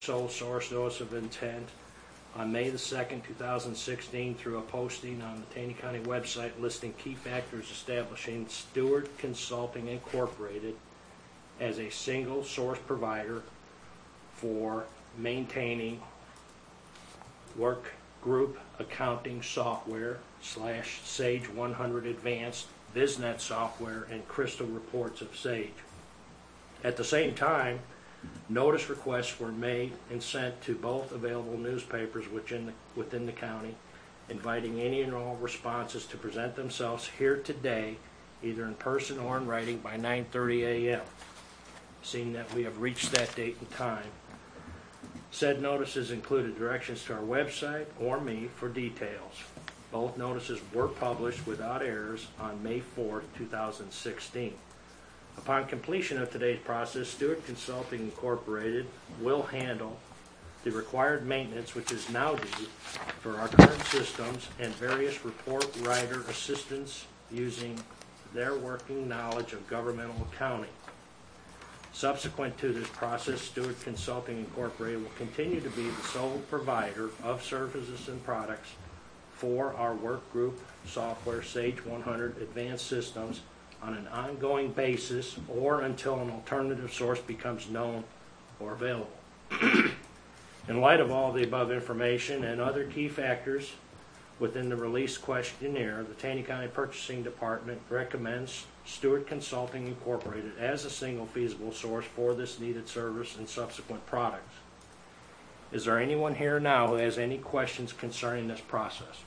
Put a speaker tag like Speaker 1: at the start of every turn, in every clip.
Speaker 1: sole source notice of intent on May the 2nd, 2016 through a posting on the Taney County website listing key factors establishing Stewart Consulting Incorporated as a single source provider for maintaining work group accounting software / Sage 100 Advanced, BizNet software, and Crystal Reports of Sage. At the same time, notice requests were made and sent to both available newspapers within the county, inviting any and all responses to present themselves here today, either in person or in writing, by 9:30 a.m. Seeing that we have reached that date and time, said notices included directions to our website or me for details. Both notices were published without errors on May 4th, 2016. Upon completion of today's process, Stewart Consulting Incorporated will handle the required maintenance, which is now due, for our current systems and various report writer assistance using their working knowledge of governmental accounting. Subsequent to this process, Stewart Consulting Incorporated will continue to be the sole provider of services and products for our work group software, Sage 100 Advanced Systems, on an ongoing basis or until an alternative source becomes known or available. In light of all the above information and other key factors within the release questionnaire, the Taney County Purchasing Department recommends Stewart Consulting Incorporated as a single feasible source for this needed service and subsequent products. Is there anyone here now who has any questions concerning this process?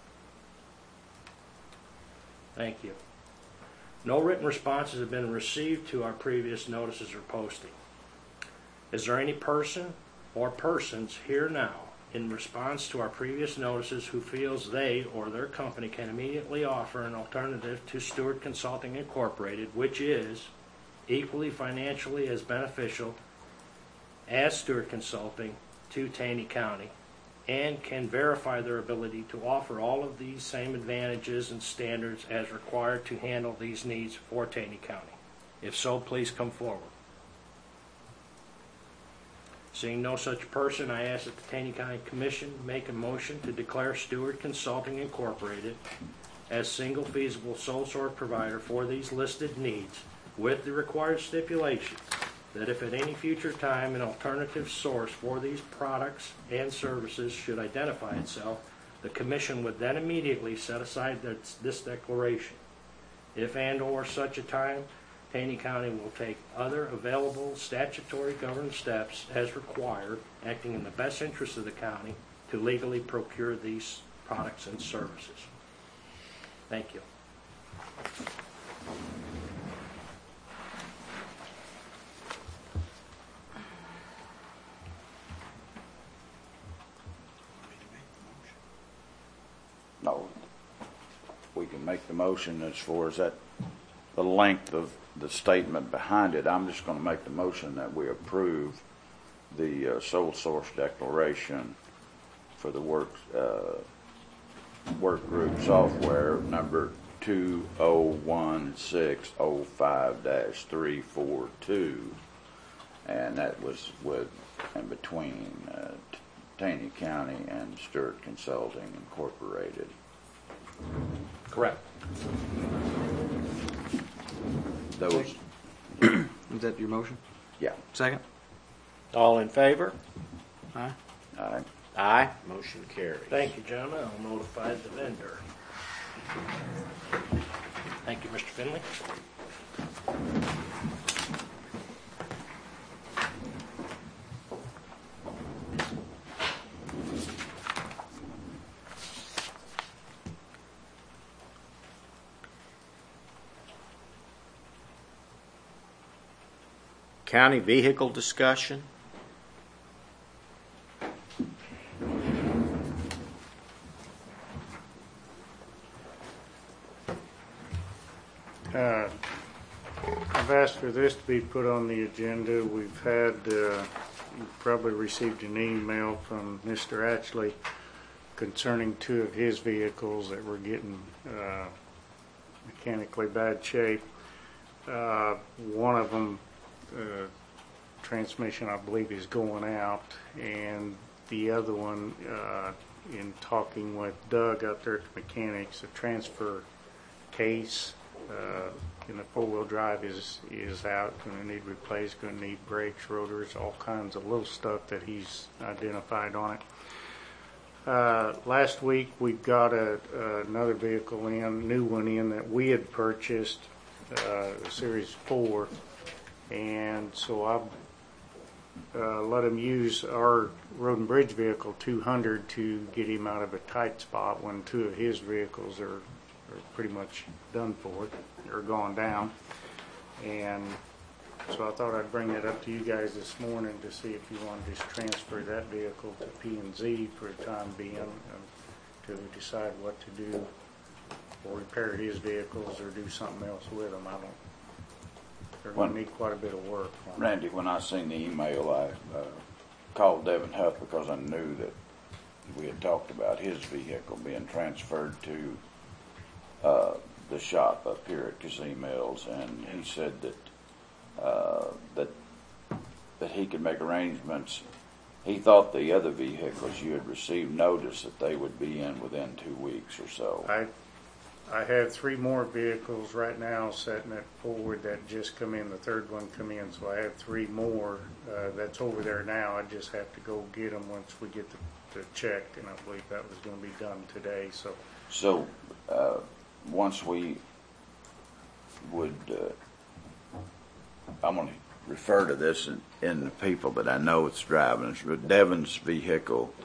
Speaker 1: Thank you. No written responses have been received to our previous notices or posting. Is there any person or persons here now in response to our previous notices who feels they or their company can immediately offer an alternative to Stewart Consulting Incorporated, which is equally financially as beneficial as Stewart Consulting to Taney County, and can verify their ability to offer all of these same advantages and standards as required to handle these needs for Taney County? If so, please come forward. Seeing no such person, I ask that the Taney County Commission make a motion to declare Stewart Consulting Incorporated as single feasible sole source provider for these listed needs, with the required stipulation that if at any future time an alternative source for these products and services should identify itself, the Commission would then immediately set aside this declaration. If and or such a time, Taney County will take other available statutory governed steps as required, acting in the best interest of the county, to legally procure these products and services. Thank you.
Speaker 2: No, we can make the motion as far as that, the length of the statement behind it. I'm just going to make the motion that we approve the sole source declaration for the work group software number 201605-342, and that was in between Taney County and Stewart Consulting Incorporated.
Speaker 1: Correct.
Speaker 2: Those.
Speaker 3: Is that your motion?
Speaker 2: Yeah.
Speaker 3: Second?
Speaker 1: All in favor?
Speaker 3: Aye.
Speaker 2: Aye.
Speaker 4: Aye. Motion carries.
Speaker 1: Thank you, gentlemen. I'll notify the vendor. Thank you, Mr. Finley.
Speaker 4: County vehicle discussion.
Speaker 5: I've asked for this to be put on the agenda. We've had, you've probably received an email from Mr. Atchley concerning two of his vehicles that were getting mechanically bad shape. One of them transmission, I believe, is going out. And the other one, in talking with Doug out there at the mechanics, a transfer case in the four-wheel drive is out, going to need replaced, going to need brakes, rotors, all kinds of little stuff that he's identified on it. Last week we got another vehicle in, new one in that we had purchased, Series 4, and so I let him use our road and bridge vehicle 200 to get him out of a tight spot when two of his vehicles are pretty much done for, or gone down. And so I thought I'd bring that up to you guys this morning to see if you want to just transfer that vehicle to P&Z for the time being until we decide what to do, or repair his vehicles or do something else with them. They're going to need quite a bit of work on them.
Speaker 2: Randy, when I seen the email, I called Devin Huff because I knew that we had talked about his vehicle being transferred to the shop up here at Kazee Mills, and he said that he could make arrangements. He thought the other vehicles you had received notice that they would be in within 2 weeks or so.
Speaker 5: I have 3 more vehicles right now sitting at Ford that just come in. The third one come in, so I have 3 more that's over there now. I just have to go get them once we get the check, and I believe that was going to be done today.
Speaker 2: So once we would, I'm going to refer to this in the people that I know it's driving. Devin's vehicle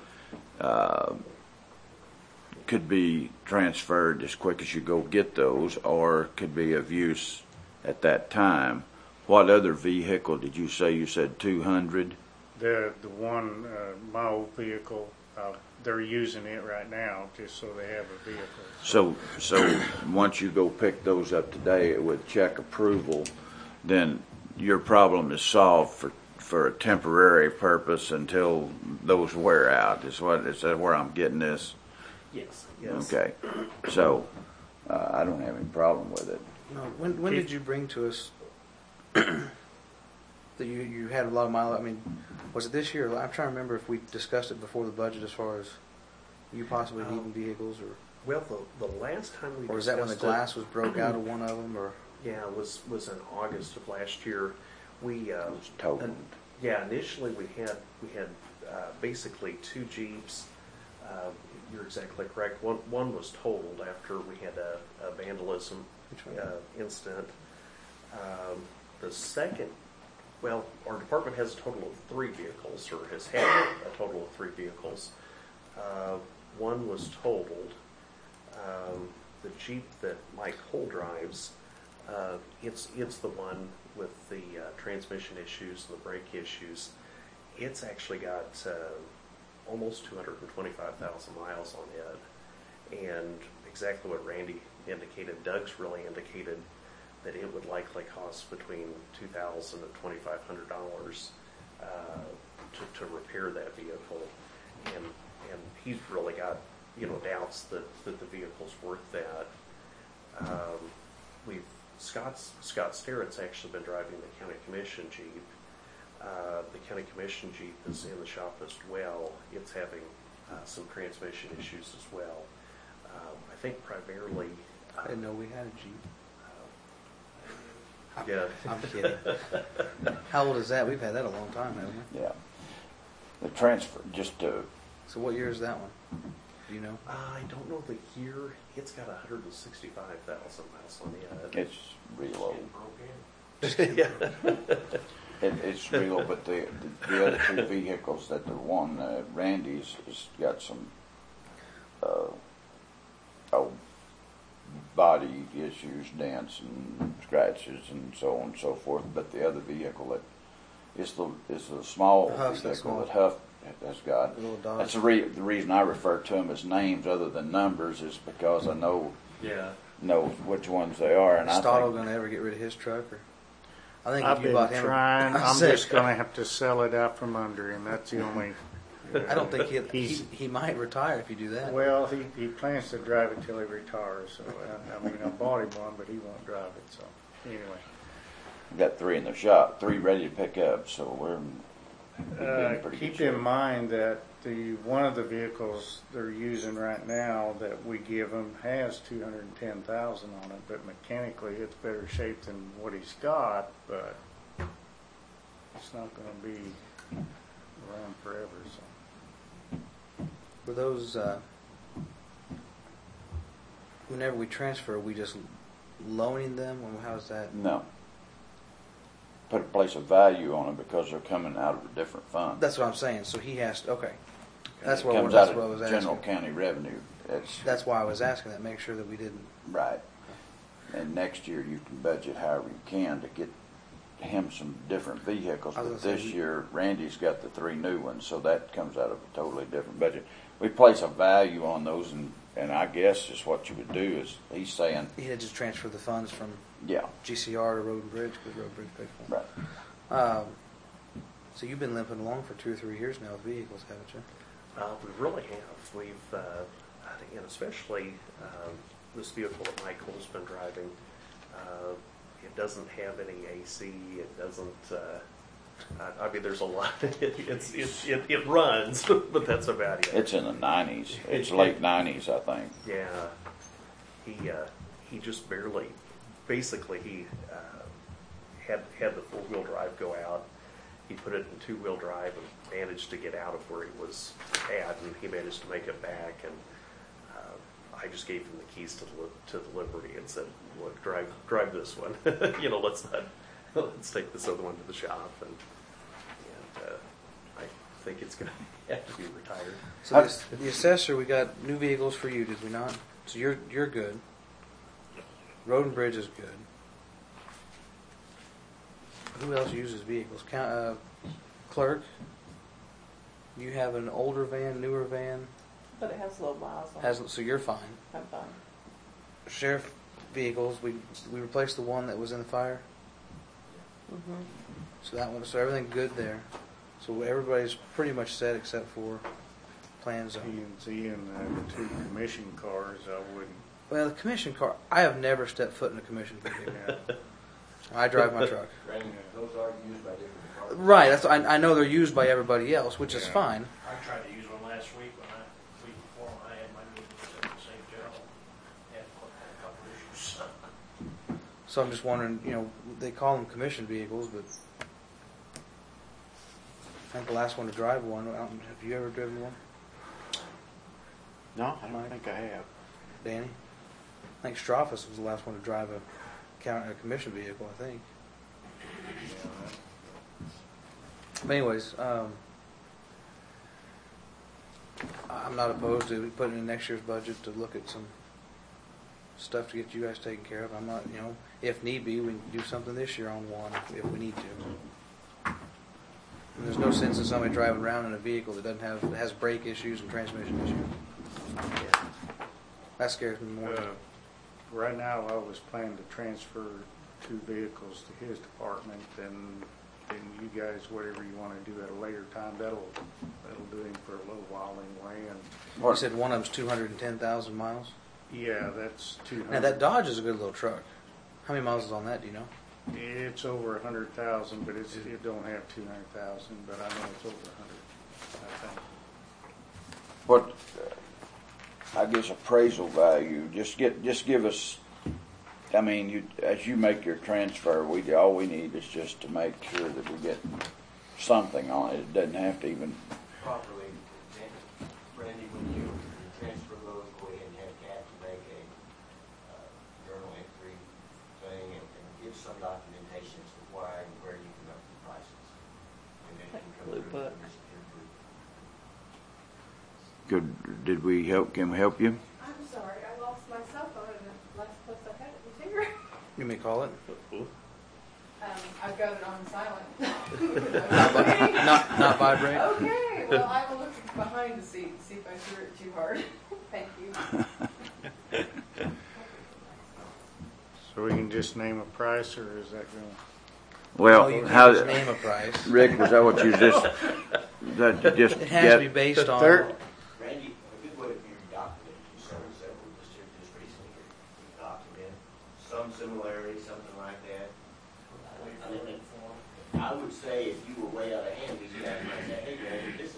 Speaker 2: could be transferred as quick as you go get those, or could be of use at that time. What other vehicle did you say? You said 200?
Speaker 5: The one, my old vehicle, they're using it right now just so they have a vehicle.
Speaker 2: So once you go pick those up today with check approval, then your problem is solved for a temporary purpose until those wear out. Is that where I'm getting this?
Speaker 6: Yes.
Speaker 2: Okay. So I don't have any problem with it.
Speaker 3: No. When did you bring to us that you had a lot of mileage? I mean, was it this year? I'm trying to remember if we discussed it before the budget as far as you possibly needing vehicles, or
Speaker 6: Well, the last time we
Speaker 3: or was that when the
Speaker 6: discussed
Speaker 3: glass was broke out of one of them, or?
Speaker 6: Yeah, it was in August of last year. We
Speaker 2: It was totaled.
Speaker 6: initially we had basically 2 Jeeps. You're exactly correct. One was totaled after we had a vandalism incident. The second, well, our department has a total of 3 vehicles, or has had a total of 3 vehicles. One was totaled. The Jeep that Mike Hull drives, it's the one with the transmission issues and the brake issues. It's actually got almost 225,000 miles on it, and exactly what Randy indicated, Doug's really indicated that it would likely cost between $2,000 and $2,500 to repair that vehicle, and he's really got doubts that the vehicle's worth that. Scott Sterrett's actually been driving the county commission Jeep. The county commission Jeep is in the shop as well. It's having some transmission issues as well. I think primarily.
Speaker 3: I didn't know we had a Jeep.
Speaker 6: Yeah.
Speaker 3: I'm kidding. How old is that? We've had that a long time, haven't we?
Speaker 2: Yeah. The transfer, just to,
Speaker 3: So what year is that one? Do you know?
Speaker 6: I don't know the year. It's got 165,000 miles on it.
Speaker 2: it's real old.
Speaker 6: Yeah.
Speaker 2: It's real, but the other 2 vehicles, that the one, Randy's, has got some body issues, dents and scratches and so on and so forth. But the other vehicle is the small
Speaker 3: Huff's that
Speaker 2: vehicle
Speaker 3: small.
Speaker 2: that Huff has got.
Speaker 3: The little Dodge.
Speaker 2: That's the reason I refer to them as names other than numbers is because I know which ones they are. And
Speaker 3: Is
Speaker 2: I
Speaker 3: Stottle
Speaker 2: think
Speaker 3: going to ever get rid of his truck? Or I think
Speaker 5: I've
Speaker 3: if you
Speaker 5: been
Speaker 3: bought him,
Speaker 5: trying.
Speaker 3: I
Speaker 5: I'm
Speaker 3: said-
Speaker 5: just going to have to sell it out from under him. That's the only.
Speaker 3: I don't think
Speaker 5: He's-
Speaker 3: he might retire if you do that.
Speaker 5: Well, he plans to drive it till he retires. So I mean, I bought him one, but he won't drive it. So anyway,
Speaker 2: We got 3 in the shop, 3 ready to pick up, so we're in pretty
Speaker 5: Keep
Speaker 2: good
Speaker 5: in
Speaker 2: shape.
Speaker 5: mind that one of the vehicles they're using right now that we give them has 210,000 on it, but mechanically it's better shape than what he's got, but it's not going to be around forever. So
Speaker 3: Were those, whenever we transfer, are we just loaning them, or how's that?
Speaker 2: No. Put a place of value on them because they're coming out of a different fund.
Speaker 3: That's what I'm saying. So he has to, okay. That's
Speaker 2: It
Speaker 3: what,
Speaker 2: comes
Speaker 3: that's
Speaker 2: out
Speaker 3: what I was
Speaker 2: of
Speaker 3: asking.
Speaker 2: general county revenue.
Speaker 3: That's why I was asking that, make sure that we didn't.
Speaker 2: Right. And next year you can budget however you can to get him some different vehicles.
Speaker 3: I was
Speaker 2: But
Speaker 3: gonna
Speaker 2: this
Speaker 3: say-
Speaker 2: year, Randy's got the 3 new ones, so that comes out of a totally different budget. We place a value on those, and I guess is what you would do is, he's saying,
Speaker 3: He had just transferred the funds from
Speaker 2: yeah,
Speaker 3: GCR to Road and Bridge because Road and Bridge paid for it.
Speaker 2: right.
Speaker 3: So you've been limping along for 2 or 3 years now with vehicles, haven't you?
Speaker 6: We really have. We've, and especially this vehicle that Michael's been driving, it doesn't have any AC. It doesn't. I mean, there's a lot. It runs, but that's about it.
Speaker 2: It's in the 90s. It's late 90s, I think.
Speaker 6: Yeah, he just barely. Basically, he had the 4-wheel drive go out. He put it in 2-wheel drive and managed to get out of where he was at, and he managed to make it back. And I just gave him the keys to the Liberty and said, "Look, drive this one. Let's take this other one to the shop." And I think it's going to have to be retired.
Speaker 3: So the assessor, we got new vehicles for you, did we not? So you're good. Road and Bridge is good. Who else uses vehicles? Clerk. You have an older van, newer van.
Speaker 7: But it has low miles on it.
Speaker 3: So you're fine.
Speaker 7: I'm fine.
Speaker 3: Sheriff vehicles. We replaced the one that was in the fire.
Speaker 7: Mm-hmm.
Speaker 3: So that one. So everything good there. So everybody's pretty much set except for plan zone.
Speaker 5: P&Z and the 2 commission cars, I wouldn't.
Speaker 3: Well, the commission car. I have never stepped foot in a commission vehicle. I drive my truck.
Speaker 8: Those are used by different departments.
Speaker 3: Right. That's. I know they're used by everybody else, which is
Speaker 5: Yeah.
Speaker 3: fine.
Speaker 1: I tried to use one last week week before when I had my meetings at the St. Gerald. Had a couple issues.
Speaker 3: So I'm just wondering. They call them commission vehicles, but I think the last one to drive one. Have you ever driven one,
Speaker 4: No, I don't think I have.
Speaker 3: Danny? I think Straffus was the last one to drive a commission vehicle. I think. But anyways, I'm not opposed to putting in next year's budget to look at some stuff to get you guys taken care of. I'm not, if need be, we can do something this year on one if we need to. And there's no sense in somebody driving around in a vehicle that has brake issues and transmission issues. That scares me more.
Speaker 5: Right now, I was planning to transfer 2 vehicles to his department, and then you guys, whatever you want to do at a later time, that'll do him for a little while anyway. And
Speaker 3: You said one of them's 210,000 miles.
Speaker 5: yeah, that's 200.
Speaker 3: Now that Dodge is a good little truck. How many miles is on that? Do you know?
Speaker 5: It's over 100,000, but it don't have 200,000. But I know it's over 100. I think.
Speaker 2: What, I guess appraisal value, just give us, I mean, as you make your transfer, all we need is just to make sure that we get something on it. It doesn't have to even,
Speaker 8: Properly, Randy, when you transfer those, go ahead and have Kathy make a journal entry thing and give some documentation as to why and where you come up with prices. And then you can come
Speaker 7: Blue
Speaker 8: through
Speaker 7: book.
Speaker 8: and approve.
Speaker 2: did we help, can we help you?
Speaker 9: I'm sorry, I lost my cell phone and the last place I had it was here.
Speaker 3: You may call it.
Speaker 9: I've got it on silent.
Speaker 3: Not vibrate.
Speaker 9: Okay, well, I will look behind the seat and see if I threw it too hard. Thank you.
Speaker 5: So we can just name a price, or is that going?
Speaker 2: Well,
Speaker 3: You
Speaker 2: how,
Speaker 3: can just name a price.
Speaker 2: Rick, was that what you just, that you just
Speaker 3: It has to be
Speaker 2: get?
Speaker 3: based on.
Speaker 8: Randy, a good way to view document, you saw several just recently, document some similarity, something like that. I would say if you were way out of hand, we could have like that, hey, man, this